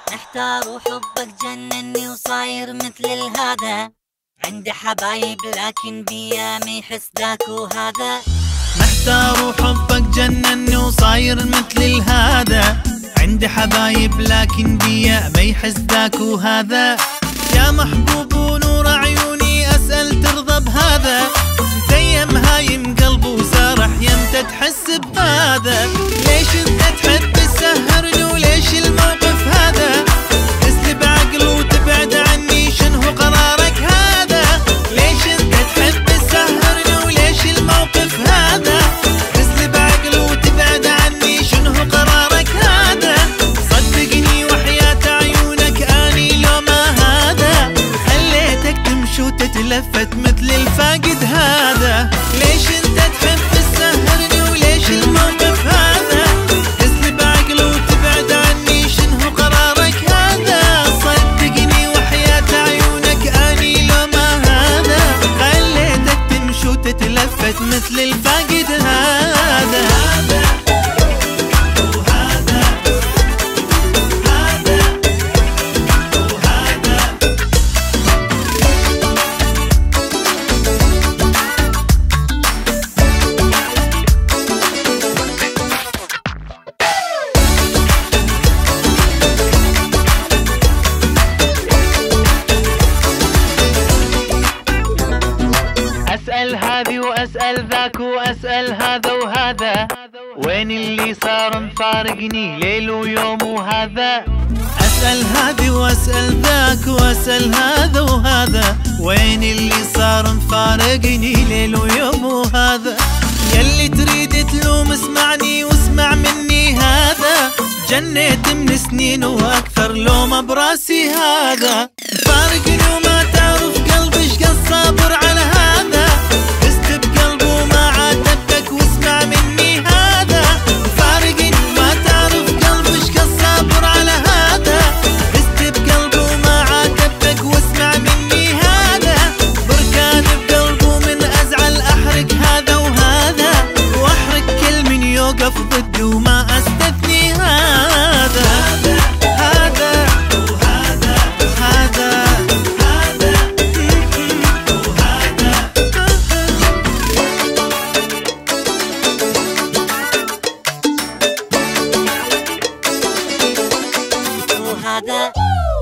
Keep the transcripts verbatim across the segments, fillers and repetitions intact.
محتار وحبك جنني وصاير مثل الهذا، عندي حبايب لكن بيا ما يحس ذاك وهذا. محتار وحبك جنني وصاير مثل الهذا، عندي حبايب لكن بيا ما يحس ذاك وهذا. يا محبوب ونور عيوني أسأل ترضى بهذا، متيم هايم قلبه وسارح يمتى تحس بهذا. ليش انت تحب تسهرني وليش الموقف هذا؟ اسلب عقل وتبعد عني شنو قرارك هذا؟ ليش انت تحب تسهرني وليش الموقف هذا؟ اسلب عقل وتبعد عني شنو قرارك هذا؟ صدقني وحياة عيونك اني لو ما هذا خليتك تمشي وتتلفت مثل الفاقد هذا. ليش انت تحب تسهرني وليش الموقف هذا؟ اسلب عقل وتبعد عني شنو قرارك هذا؟ صدقني وحياة عيونك اني لو ما هذا خليتك تمشي وتتلفت مثل الفاقد هذا. أسأل هذي وأسأل ذاك وأسأل هذا وهذا، وين اللي صار مفارقني ليل ويوم وهذا؟ أسأل هذي وأسأل ذاك وأسأل هذا وهذا، وين اللي صار مفارقني ليل ويوم وهذا؟ يلي تريد تلوم اسمعني واسمع مني هذا، جنيت من سنين وأكثر لوم براسي هذا. فارقني وما تعرف قلبي شقد صابر على هذا، فزت بقلبه وما عاتبك واسمع مني هذا. فارقني وما تعرف قلبي شقد صابر على هذا، فزت بقلبه وما عاتبك واسمع مني هذا. بركان بقلبه من أزعل أحرق هذا وهذا، وأحرق كل من يوقف ضدي وما أستثني هذا. هذا وهذا هذا هذا وهذا.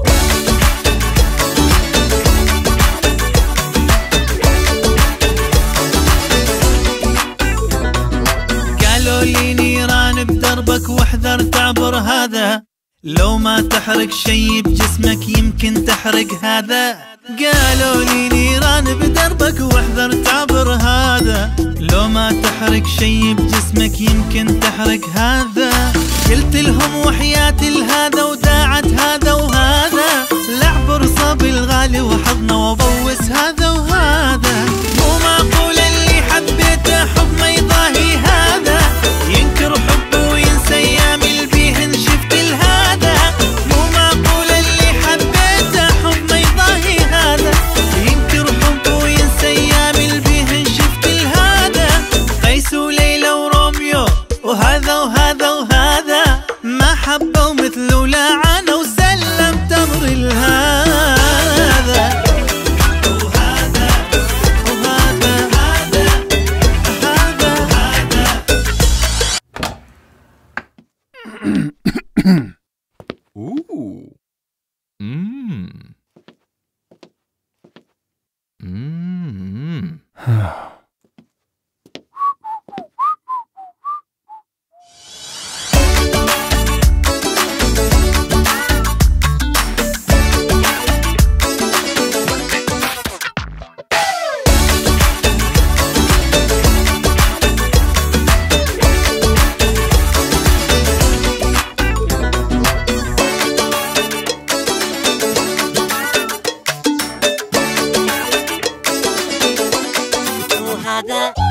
قالوا لي نيران بدربك واحذر تعبر هذا، لو ما تحرق شي بجسمك يمكن تحرق هذا. قالوا لي نيران بدربك واحذر تعبر هذا، لو ما تحرق شي بجسمك يمكن تحرق هذا. قلت لهم وحياتي الهذا وداعت هذا وهذا، لعبر صاب الغالي وحضنه وبوس هذا وهذا. مو معقول اللي حبيته حب ما يضاهي هذا، ينكر حبه وينسى ايام البيهن شفت الهذا. مو معقول اللي حبيته حب ما يضاهي هذا، ينكر حبه وينسى ايام البيهن شفت الهذا. قيس وليلى وروميو وهذا وهذا وهذا، ما حبوا مثله لا عانى وسلم تمر الهذا. وهذا وهذا هذا هذا هذا. Ooh. Mmm. Mmm. وهذا.